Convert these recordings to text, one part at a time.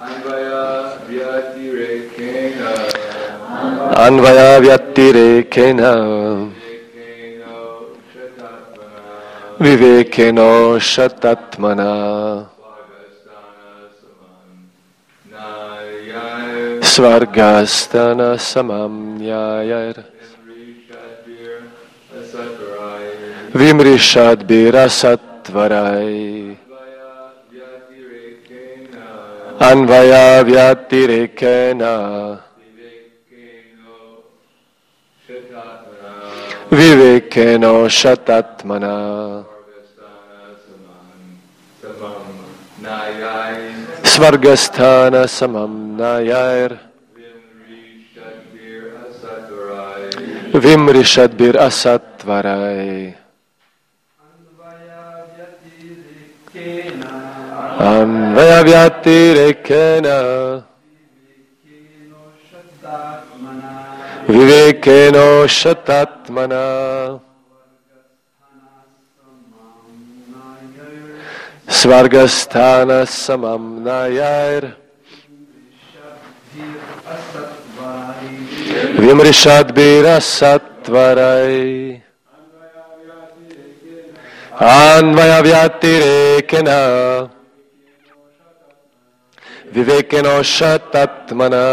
Anvaya vyatirekena vivekeno shatatmana svargastana samam nyayar vimrishad birasatvarai anvaya vyatirekena vivekeno shatatmana svargasthana samam nayar vimrishadbir asatvarai anvaya vyatirekena vivekeno shatatmana svargasthana samam nayar vimrishadbir asatvarai anvaya vyatirekena vivekeno shatatmana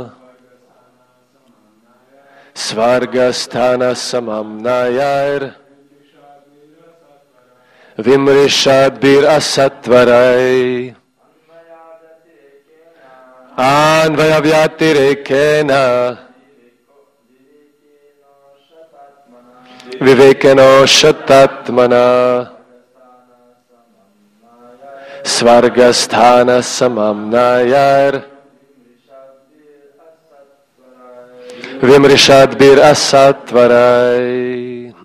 svargasthana samam nayar vimrishadbir asatvarai anvaya vyatirekena vivekeno shatatmana svargasthana samam nayar vimrishadbir asatvarai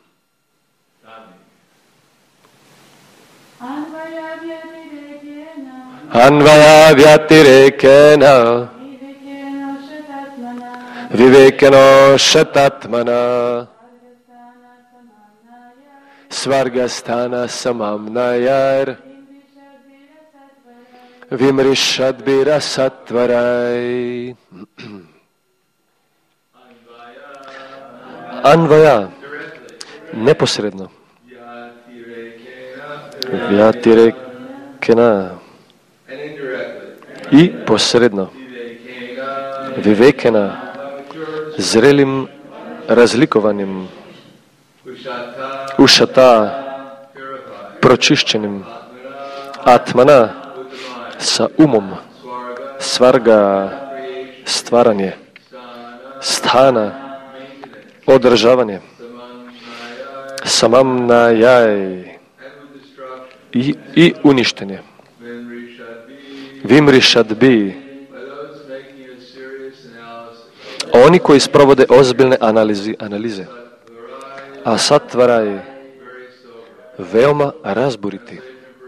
anvaya vyatirekena vivekeno shatatmana svargasthana samam nayar vimrishadbir asatvarai anvaya neposredno vyatirekena i posredno vivekena zrelim razlikovanim ušata pročišćenim atmana sa umom svarga stvaranje sthana održavanje samam nayai i uništenje vimrishadbi oni koji sprovode ozbiljne analize a satvaraj veoma razboriti.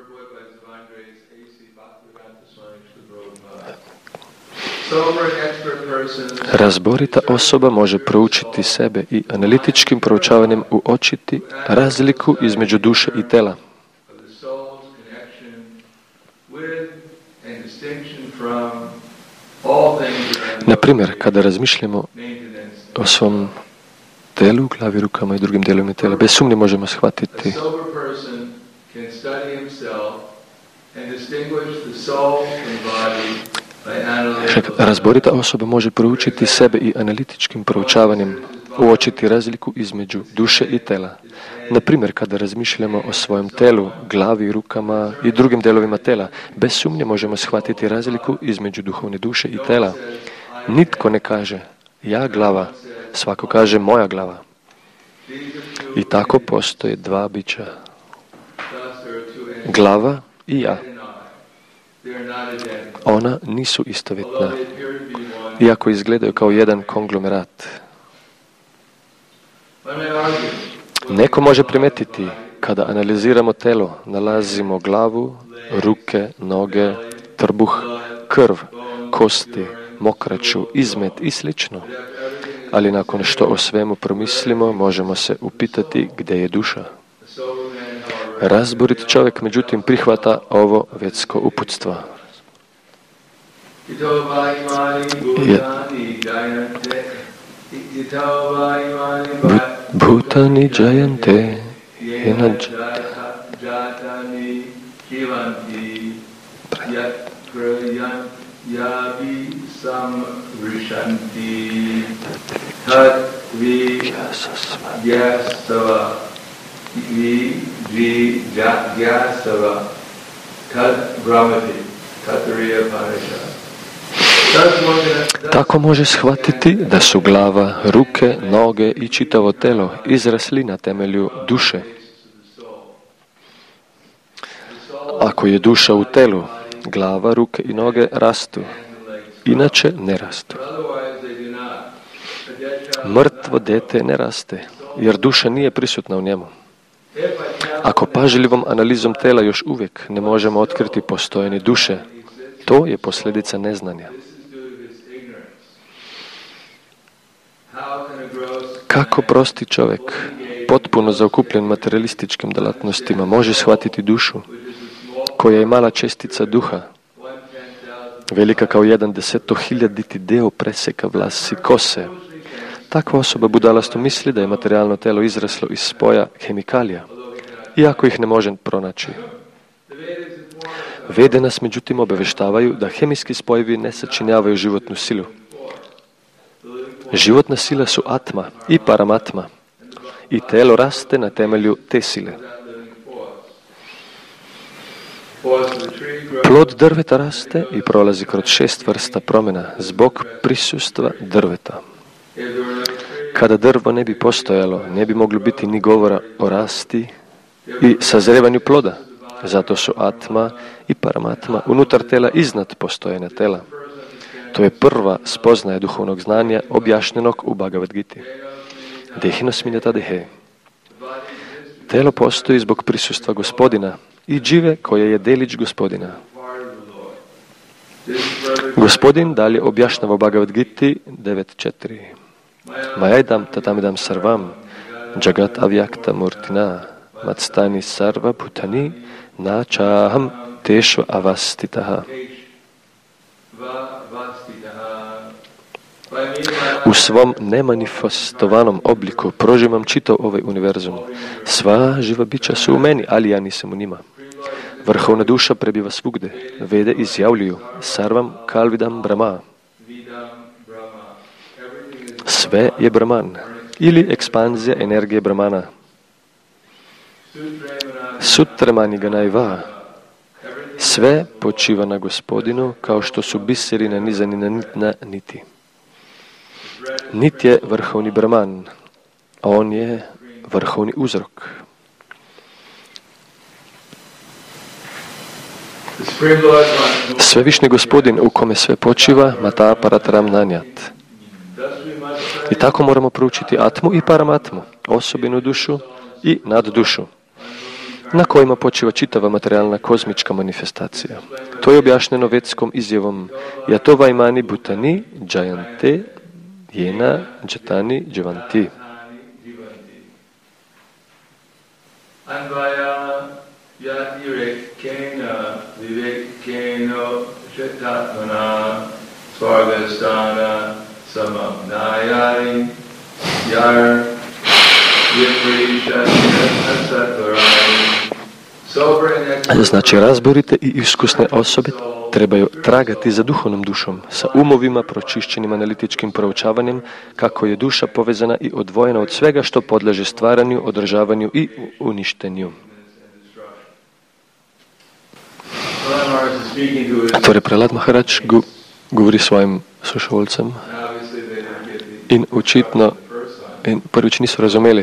Razborita osoba može proučiti sebe i analitičkim proučavanjem uočiti razliku između duše i tela. Na primjer, kada razmišljamo o svom telu, glavi, rukama i drugim dijelovima tela, bez sumnje možemo shvatiti razborita osoba može proučiti sebe i analitičkim proučavanjem uočiti razliku između duše i tela. Na primjer, kada razmišljamo o svojem telu, glavi, rukama i drugim dijelovima tela, bez sumnje možemo shvatiti razliku između duhovne duše i tela. Nitko ne kaže ja glava, svako kaže moja glava. I tako postoje dva bića. Glava i ja. Ona nisu istovjetna, iako izgledaju kao jedan konglomerat. Neko može primetiti, kada analiziramo telo, nalazimo glavu, ruke, noge, trbuh, krv, kosti, mokraću, izmet i sl. Ali nakon što o svemu promislimo, možemo se upitati gdje je duša. Razborit čovjek, međutim, prihvata ovo vjetsko uputstvo. Bhutani jayante yena jatani jivanti yat prayan yavi samrishanti tad vi gyasava vi gyasava tad brahmati tatariya panisha. Tako može shvatiti da su glava, ruke, noge i čitavo telo izrasli na temelju duše. Ako je duša u telu, glava, ruke i noge rastu, inače ne rastu. Mrtvo dete ne raste, jer duša nije prisutna u njemu. Ako pažljivom analizom tela još uvijek ne možemo otkriti postojanje duše, to je posljedica neznanja. Kako prosti čovjek, potpuno zaokupljen materialističkim djelatnostima, može shvatiti dušu, koja je mala čestica duha, velika kao 1/10.000 deo preseka vlasi kose? Takva osoba budalasto misli da je materijalno telo izraslo iz spoja hemikalija, iako ih ne može pronaći. Vede nas međutim obavještavaju da hemijski spojevi ne sačinjavaju životnu silu. Životna sila su atma i paramatma i telo raste na temelju te sile. Plod drveta raste i prolazi kroz 6 vrsta promjena zbog prisustva drveta. Kada drvo ne bi postojalo, ne bi moglo biti ni govora o rasti i sazrevanju ploda. Zato su atma i paramatma unutar tela iznad postojanja tela. To je prva spoznaja duhovnog znanja objašnjenog u Bhagavad Giti. Dehino smiljata dehe. Telo postoji zbog prisustva gospodina i džive koje je delić gospodina. Gospodin dalje objašnjava u Bhagavad Giti 9.4. Majajdam tatamidam sarvam jagat avyakta murtina matstani sarva bhutani načaham tešva avastitaha. U svom nemanifestovanom obliku prožimam čitav ovaj univerzum. Sva živa bića su u meni, ali ja nisam u njima. Vrhovna duša prebiva svugde. Vede izjavljuju sarvam kalvidam brahma. Sve je Brahman ili ekspanzija energije Brahmana. Sutramani ganajva. Sve počiva na gospodinu kao što su biseri nanizani na niti. Nit je vrhovni Brahman, a on je vrhovni uzrok. Svevišnji gospodin u kome sve počiva, mata paratram nanjat. I tako moramo proučiti atmu i paramatmu, osobinu dušu i naddušu, na kojima počiva čitava materijalna kozmička manifestacija. To je objašnjeno vedskom izjavom Yatova imani bhutani jayante jena jatani jivanti. Anvaya yatirekena vivekeno shetatmana svargastana samam nayai yar Znači, razborite i iskusne osobe trebaju tragati za duhovnom dušom, sa umovima pročišćenim analitičkim proučavanjem, kako je duša povezana i odvojena od svega što podleže stvaranju, održavanju i uništenju. Torej, Prahlad Maharaj govori svojim slušalcem in očitno prvič niso razumeli.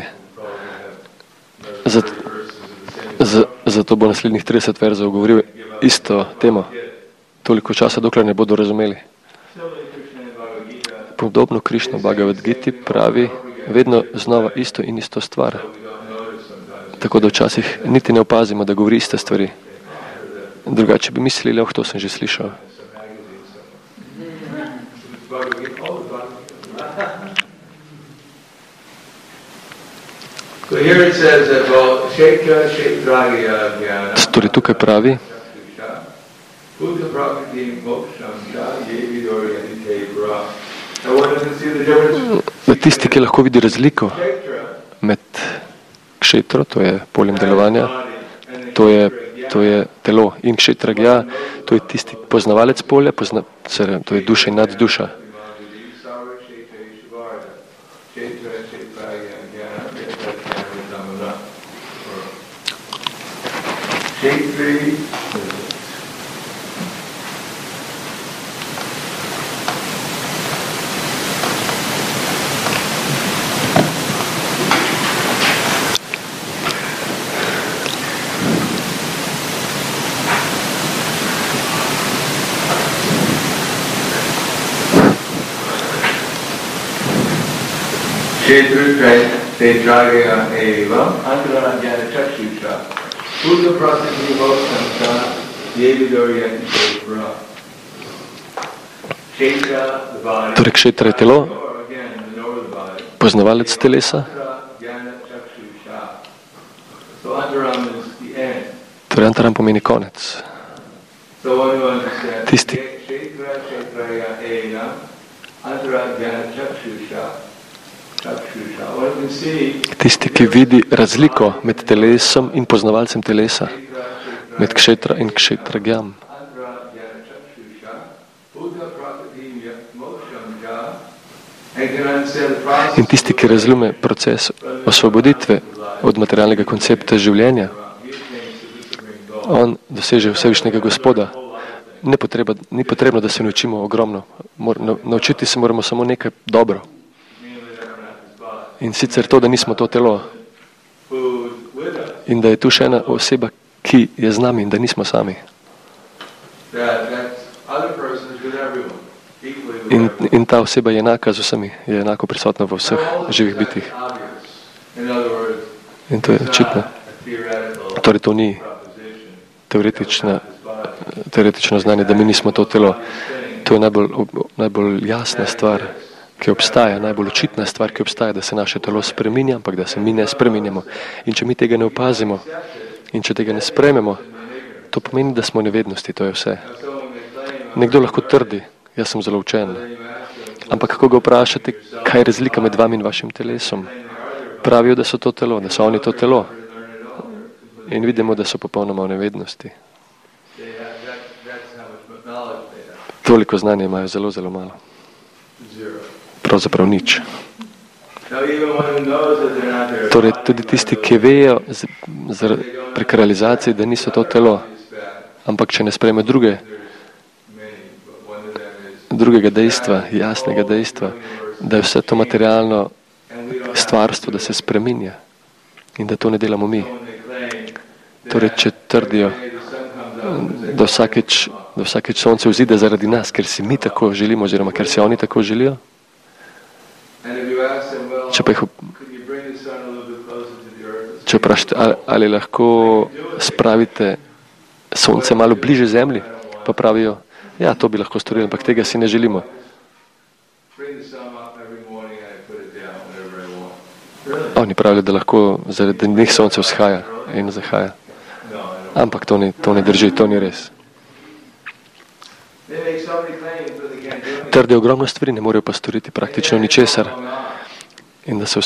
Zato bo naslednjih 30 verzov govoril isto temo, toliko časa, dokler ne bodo razumeli. Podobno Krišna Bhagavad Giti pravi vedno znova isto in isto stvar. Tako da včasih niti ne opazimo, da govori iste stvari. Drugače bi mislili, to sem že slišal. Torej tukaj pravi, Tisti, ki lahko vidi razliko med kšetro, to je poljem delovanja, to je telo, in kšetragja, to je tisti poznavalec polja, to je duša in nadduša. Torej, kšetra je telo, poznavalec telesa. Torej, antaram pomeni konec. Tisti, ki vidi razliko med telesom in poznavalcem telesa, med kšetra in kšetragjam. In tisti, ki razume proces osvoboditve od materialnega koncepta življenja, on doseže vsevišnjega Gospoda. Ni potrebno, da se naučimo ogromno. Naučiti se moramo samo nekaj dobro. In sicer to, da nismo to telo. In da je tu še ena oseba, ki je z nami in da nismo sami. In ta oseba je enaka z vsemi, je enako prisotna v vseh živih bitjih. In to je očitno. Torej, to ni teoretično znanje, da mi nismo to telo. To je najbolj jasna stvar, ki obstaja, najbolj očitna stvar, ki obstaja, da se naše telo spreminja, ampak da se mi ne spreminjamo. In če mi tega ne opazimo in če tega ne sprememo, to pomeni, da smo v nevednosti, to je vse. Nekdo lahko trdi, jaz sem zelo učen, ampak kako ga vprašate, kaj je razlika med vami in vašim telesom? Pravijo, da so to telo, da so oni to telo. In vidimo, da so popolnoma v nevednosti. Toliko znanja imajo zelo, zelo malo. Pravzaprav nič. Torej, tudi tisti, ki vejo prek realizacije, da niso to telo, ampak če ne sprejme drugega dejstva, jasnega dejstva, da je vse to materialno stvarstvo, da se spreminja in da to ne delamo mi. Torej, če trdijo, da vsakeč sonce vzide zaradi nas, ker si mi tako želimo, oziroma ker si oni tako želijo, če vprašate, ali lahko spravite sonce malo bliže zemlji, pa pravijo, ja, to bi lahko storili, ampak tega si ne želimo. Oni pravijo, da lahko zaradi njih sonce vzhaja in zahaja. Ampak to ne drži, to ni res. Trdijo ogromno stvari, ne morejo pa storiti praktično ničesar. In da se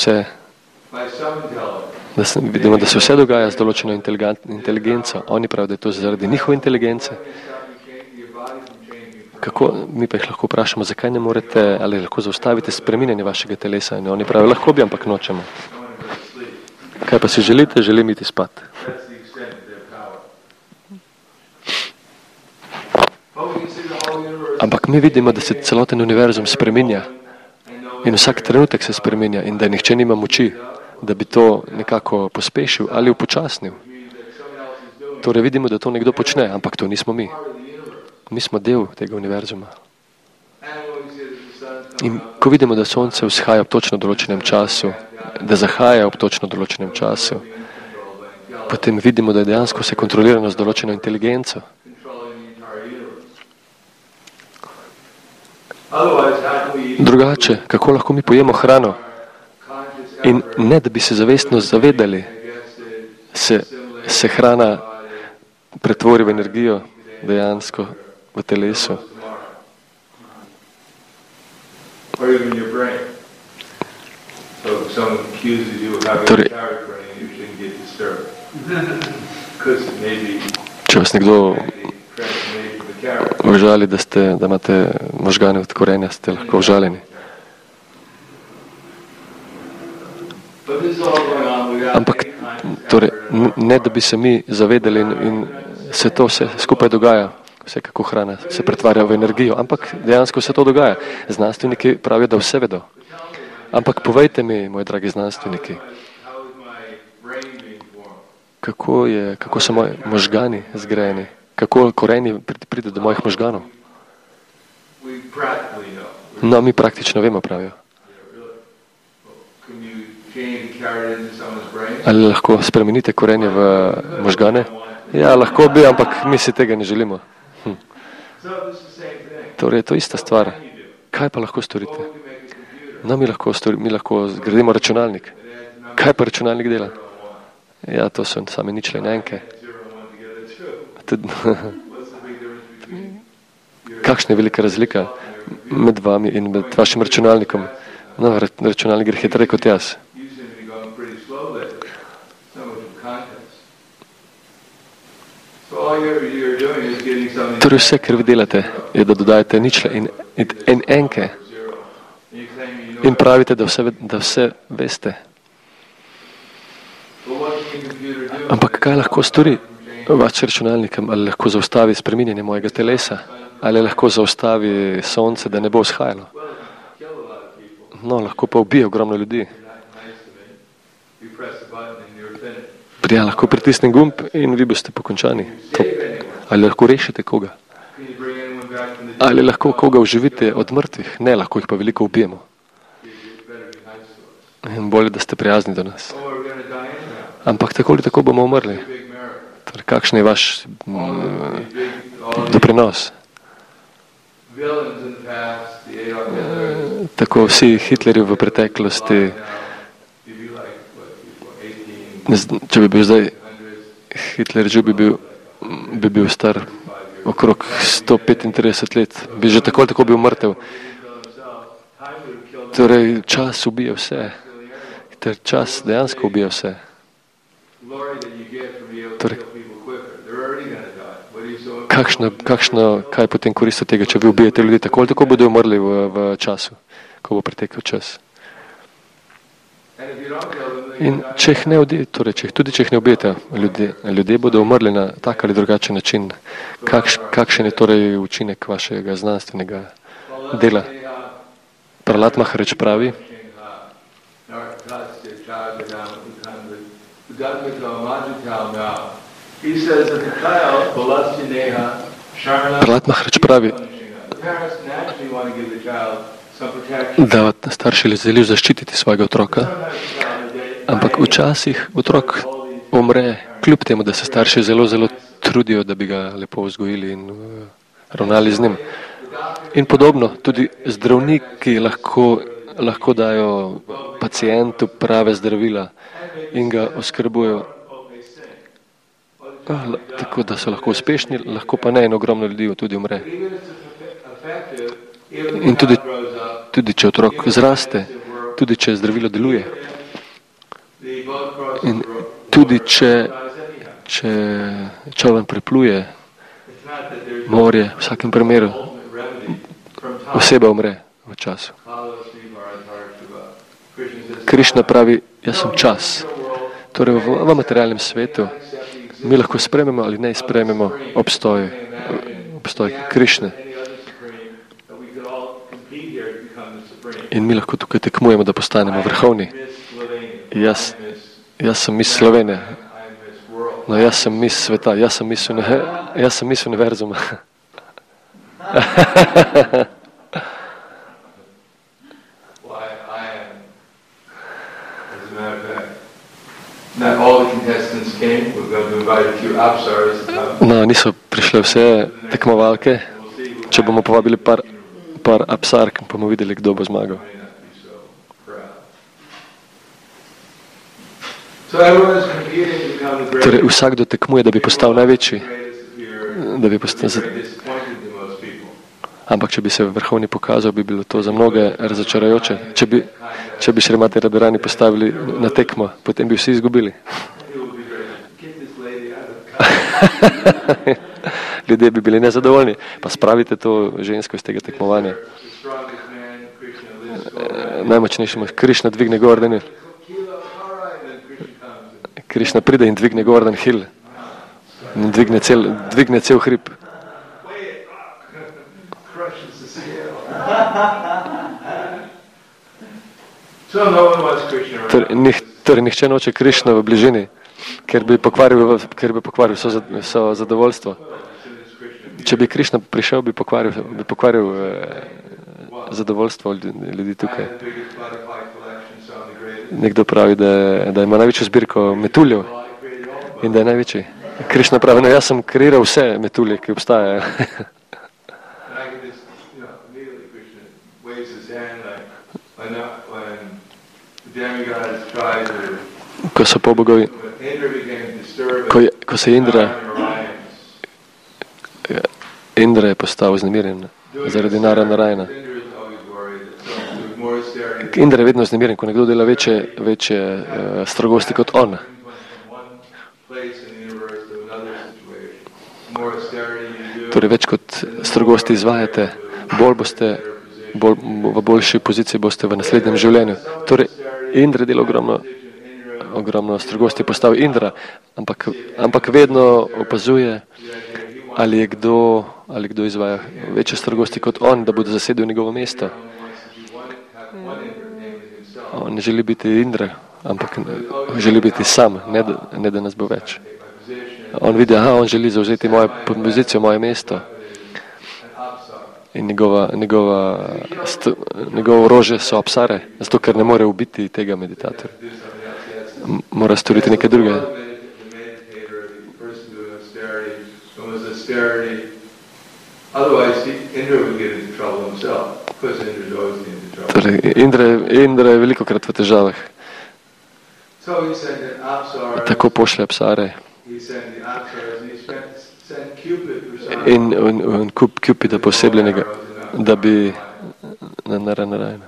vse dogaja z določeno inteligenco. Oni pravijo, da je to zaradi njihove inteligence. Kako, mi pa jih lahko vprašamo, zakaj ne morete, ali lahko zaustavite spreminjanje vašega telesa. In oni pravijo, lahko bi, ampak nočemo. Kaj pa si želite? Želim iti spat. Ampak mi vidimo, da se celoten univerzum spreminja in vsak trenutek se spreminja in da nihče nima moči, da bi to nekako pospešil ali upočasnil. Torej vidimo, da to nekdo počne, ampak to nismo mi. Mi smo del tega univerzuma. In ko vidimo, da sonce vzhaja ob točno določenem času, da zahaja ob točno določenem času, potem vidimo, da je dejansko vse kontrolirano z določeno inteligenco. Drugače, kako lahko mi pojemo hrano in ne, da bi se zavestno zavedali, se hrana pretvori v energijo dejansko v telesu. Or even your brain. So if someone accuses you of having a carrot brain, you shouldn't get disturbed. Because maybe Če vas nekdo užali, da imate možgane od korenja, ste lahko užaljeni. Ampak torej, ne da bi se mi zavedali in se to vse skupaj dogaja, vse kako hrana se pretvarja v energijo, ampak dejansko se to dogaja. Znanstveniki pravijo, da vse vedo. Ampak povejte mi, moji dragi znanstveniki, kako so moji možgani zgrajeni, kako korenje pride do mojih možganov. No, mi praktično vemo, pravijo. Ali lahko spremenite korenje v možgane? Ja, lahko bi, ampak mi si tega ne želimo. Torej, je to ista stvar. Kaj pa lahko storite? No, mi lahko zgradimo računalnik. Kaj pa računalnik dela? Ja, to so same ničle in enke. Kakšna je velika razlika med vami in med vašim računalnikom? No, računalnik gre hitreje kot jaz. Torej vse, kar vi delate, je, da dodajate ničle in enke in pravite, da vse veste. Ampak kaj lahko stori vaš računalnik? Ali lahko zaustavi spreminjanje mojega telesa? Ali lahko zaustavi sonce, da ne bo vzhajalo? No, lahko pa ubije ogromno ljudi. Ja, lahko pritisnem gumb in vi boste pokončani. Ali lahko rešite koga? Ali lahko koga oživite od mrtvih? Ne, lahko jih pa veliko ubijemo. In bolje, da ste prijazni do nas. Ampak tako ali tako bomo umrli. Torej, kakšen je vaš doprinos? Tako vsi Hitlerji v preteklosti, če bi bil zdaj Hitler, že bi bil star okrog 135 let, bi že tako ali tako bil mrtev. Torej, čas ubija vse. Ter čas dejansko ubija vse. Torej, kaj potem koristi tega, če vi ubijete ljudi? Tako ali tako bodo umrli v času, ko bo pretekel čas. In če jih ne ubijete, ljudje bodo umrli na tak ali drugačen način. Kakšen je torej učinek vašega znanstvenega dela? Prahlad Maharaj pravi, Prahlad Maharaj pravi, da starši želijo zaščititi svojega otroka, ampak včasih otrok umre, kljub temu, da se starši zelo, zelo trudijo, da bi ga lepo vzgojili in ravnali z njim. In podobno, tudi zdravniki lahko dajo pacientu prave zdravila in ga oskrbujejo tako, da so lahko uspešni, lahko pa ne, in ogromno ljudi tudi umre. In tudi če otrok zraste, tudi če zdravilo deluje, in tudi če čoln prepluje morje, v vsakem primeru oseba umre v času. Krišna pravi, jaz sem čas. Torej v materialnem svetu mi lahko sprejmemo ali ne sprejmemo obstoj Krišne. In mi lahko tukaj tekmujemo, da postanemo vrhovni. Jaz sem mis Slovenije. No, jaz sem mis sveta. Jaz sem mis univerzuma. No, niso prišle vse tekmovalke. Če bomo povabili par apsark, bomo videli, kdo bo zmagal. Torej, vsakdo tekmuje, da bi postal največji. Ampak če bi se vrhovni pokazal, bi bilo to za mnoge razočarajoče. Če bi Šrimati Radharani postavili na tekmo, potem bi vsi izgubili. Ljudje bi bili nezadovoljni. Pa spravite to žensko iz tega tekmovanja. Najmočnejši Krišna dvigne Gordon. Krišna pride in dvigne Gordon Hill. In dvigne cel hrib. Torej nihče noče Krišna v bližini, ker bi pokvaril vso zadovoljstvo. Če bi Krišna prišel, bi pokvaril zadovoljstvo ljudi tukaj. Nekdo pravi, da ima največjo zbirko metuljev in da je največji. Krišna pravi, no jaz sem kreiral vse metulje, ki obstajajo. Ko so pobogovi, ko se Indra je postal vznemirjen zaradi Narayana. Indra je vedno vznemirjen, ko nekdo dela večje strogosti kot on. Torej več kot strogosti izvajate, v boljši poziciji boste v naslednjem življenju. Torej, Indra dela ogromno strogosti, postavi Indra, ampak vedno opazuje, ali je kdo izvaja večje strogosti kot on, da bodo zasedel njegovo mesto. On ne želi biti Indra, ampak želi biti sam, ne da nas bo več. On vidi, on želi zauzeti mojo pozicijo, moje mesto. In njegovo orožje so apsare, zato ker ne more ubiti tega meditatorja. Mora storiti nekaj drugega. Torej, Indra je velikokrat v težavah. Tako pošlje apsare. In Cupida posebljenega, da bi na Narayana.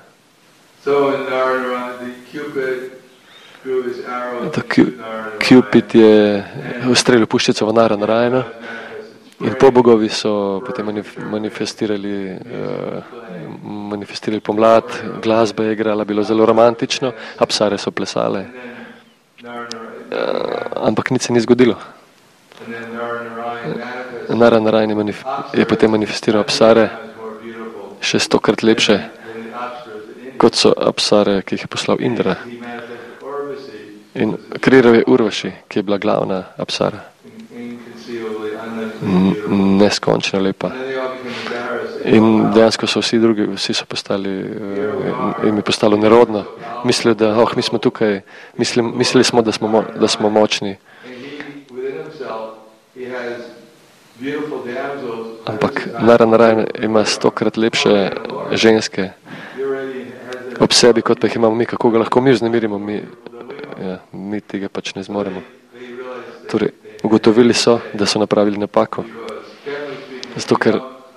Cupid je ustrelil puščico v Narayana in pobogovi so potem manifestirali pomlad, glasba je igrala, bilo zelo romantično, apsare so plesale, ampak nič se ni zgodilo. Narayan je potem manifestiral apsare še 100-krat lepše, kot so apsare, ki jih je poslal Indra. In kreiral je Urvaši, ki je bila glavna apsara. Neskončno lepa. In dejansko so vsi so postali, jim je postalo nerodno. Mislijo, da mi smo tukaj, mislili smo, da smo močni. Ampak Narayan ima 100-krat lepše ženske ob sebi, kot pa jih imamo mi. Kako ga lahko mi vznemirimo? Mi tega pač ne zmoremo. Torej, ugotovili so, da so napravili napako. Zato, ker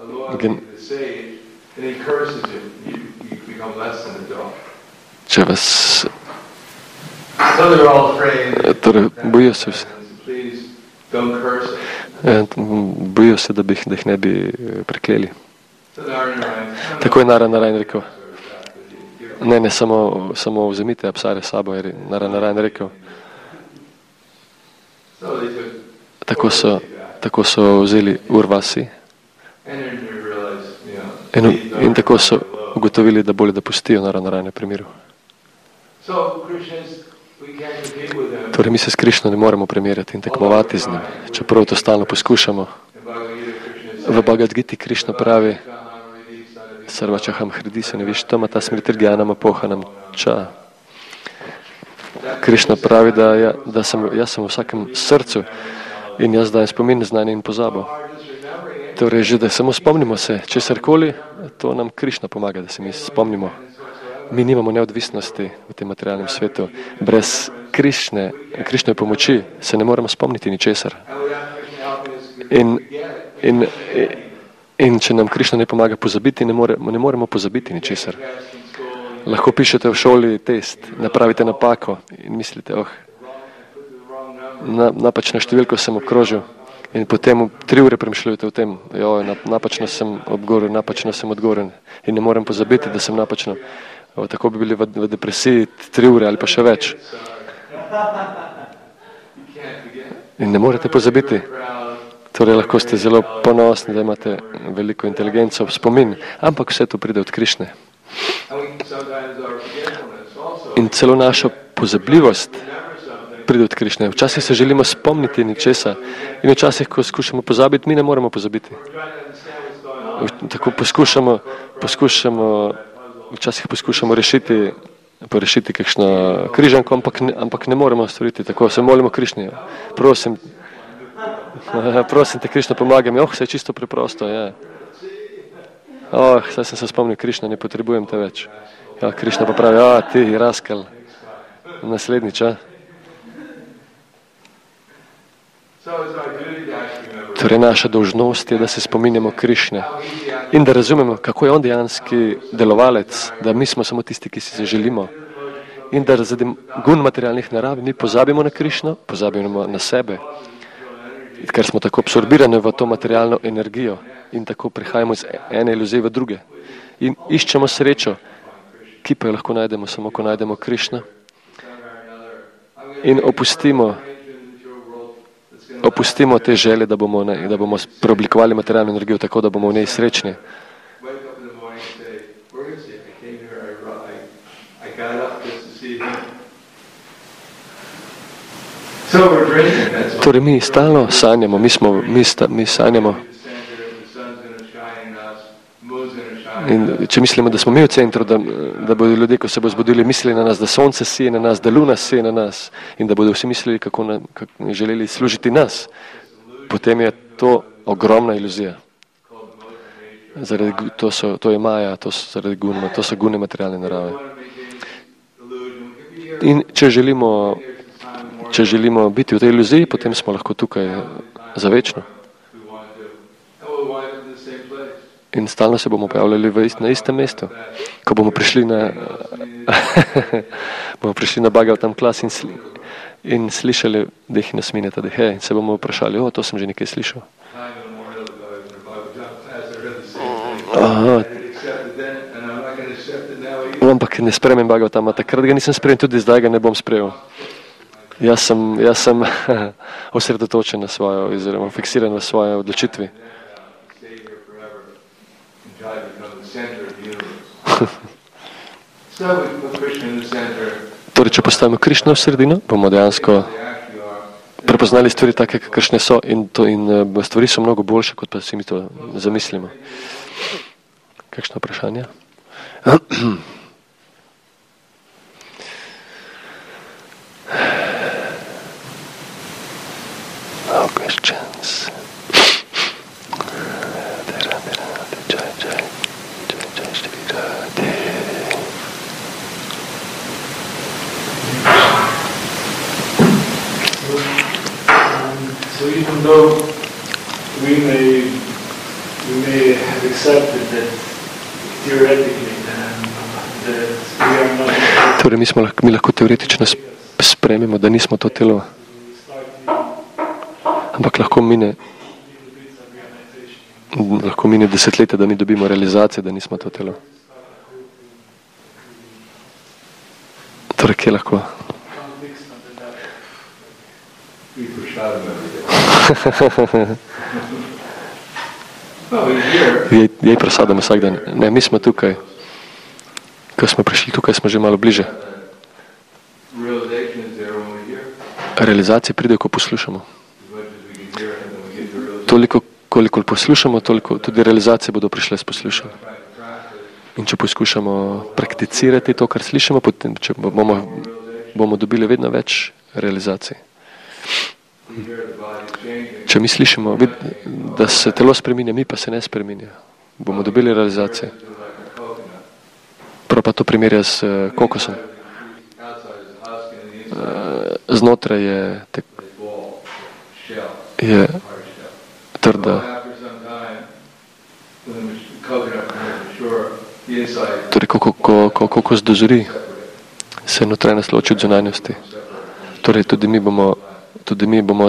če vas torej, bojijo se vsi. Bojijo se, da jih ne bi prekleli. Tako je Narayan rekel. Ne, samo vzemite apsare s sabo, je Narayan rekel. Tako so vzeli Urvasi in tako so ugotovili, da bolje, da pustijo Narayana pri miru. Torej, mi se s Krišno ne moremo primerjati in tekmovati z njim, čeprav to stalno poskušamo. V Bhagavad Giti Krišna pravi Sarvačaham hridisa nevištama ta smritirgjanam apohanam ča. Krišna pravi, da jaz sem v vsakem srcu in jaz dajem spomin, znanje in pozabo. Torej, že da samo spomnimo se česarkoli, to nam Krišna pomaga, da se mi spomnimo. Mi nimamo neodvisnosti v tem materialnem svetu. Brez Krišnove pomoči se ne moremo spomniti ničesar. In In če nam Krišna ne pomaga pozabiti, ne moremo pozabiti ničesar. Lahko pišete v šoli test, napravite napako in mislite, napačno številko sem obkrožil. In potem 3 ure premišljujete o tem, napačno sem odgovoren in ne morem pozabiti, da sem napačno. Tako bi bili v depresiji 3 ure ali pa še več. In ne morete pozabiti. Torej lahko ste zelo ponosni, da imate veliko inteligenco, spomin, ampak vse to pride od Krišne. In celo naša pozabljivost pride od Krišne. Včasih se želimo spomniti ničesa in včasih, ko skušamo pozabiti, mi ne moremo pozabiti. Tako včasih poskušamo rešiti kakšno križanko, ampak ne moremo storiti tako. Se molimo Krišni. Prosim te, Krišna, pomagaj mi. Saj je čisto preprosto. Saj sem se spomnil, Krišna, ne potrebujem te več. Krišna pa pravi, ti raskal. Naslednjič, Torej, naša dolžnost je, da se spominjamo Krišne in da razumemo, kako je on dejanski delovalec, da mi smo samo tisti, ki si se želimo. In da zaradi gun materialnih narav mi pozabimo na Krišno, pozabimo na sebe, ker smo tako absorbirani v to materialno energijo in tako prihajamo iz ene iluzije v druge. In iščemo srečo, ki pa jo lahko najdemo samo, ko najdemo Krišno. In opustimo te želje, da bomo preoblikovali materialno energijo tako, da bomo v njej srečni. Torej, mi stalno sanjamo, mi sanjamo. In če mislimo, da smo mi v centru, da bodo ljudje, ko se bo zbudili, mislili na nas, da sonce sije na nas, da luna sije na nas in da bodo vsi mislili, kako želeli služiti nas, potem je to ogromna iluzija. To je maja, to so gune materialne narave. In če želimo biti v tej iluziji, potem smo lahko tukaj za večno. In stalno se bomo pojavljali na istem mestu. Ko bomo prišli na Bhagavatam klas in slišali Dehina Smineta Dehe in se bomo vprašali, to sem že nekaj slišal. Ampak ne sprejmem Bhagavatama, takrat ga nisem sprejel, tudi zdaj ga ne bom sprejel. Jaz sem osredotočen na svojo, oziroma fiksiran v svoje odločitvi. Torej, če postavimo Krišno v sredino, bomo dejansko prepoznali stvari take, kakršne so in stvari so mnogo boljše, kot pa si mi to zamislimo. Kakšno vprašanje? No questions. So even though we may have accepted that theoretically that we are not. Torej, mi lahko teoretično sprejmemo, da nismo to telo. Ampak lahko mine desetletja, da mi dobimo realizacijo, da nismo to telo. Torej, kje lahko? Jej prasadamo vsak dan. Ne, mi smo tukaj. Ko smo prišli tukaj, smo že malo bliže. Realizacije pridejo, ko poslušamo. Toliko, koliko poslušamo, toliko tudi realizacije bodo prišle s poslušanjem. In če poskušamo prakticirati to, kar slišimo, potem bomo dobili vedno več realizacij. Če mi slišimo, da se telo spreminja, mi pa se ne spreminja, bomo dobili realizacije. Prav pa to primerja s kokosom. Znotraj je trda Torej, ko kokost dozori, se notranjost loči od zunanjosti. Torej, tudi mi bomo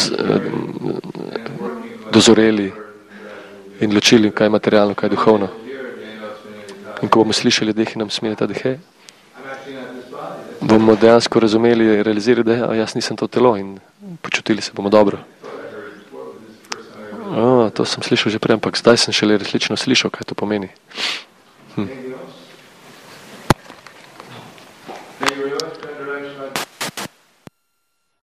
dozoreli in ločili, kaj je materialno, kaj je duhovno. In ko bomo slišali deh in nam smije ta deh, bomo dejansko razumeli, realizirali, da jaz nisem to telo in počutili se bomo dobro. To sem slišal že prej, ampak zdaj sem šele resnično slišal, kaj to pomeni.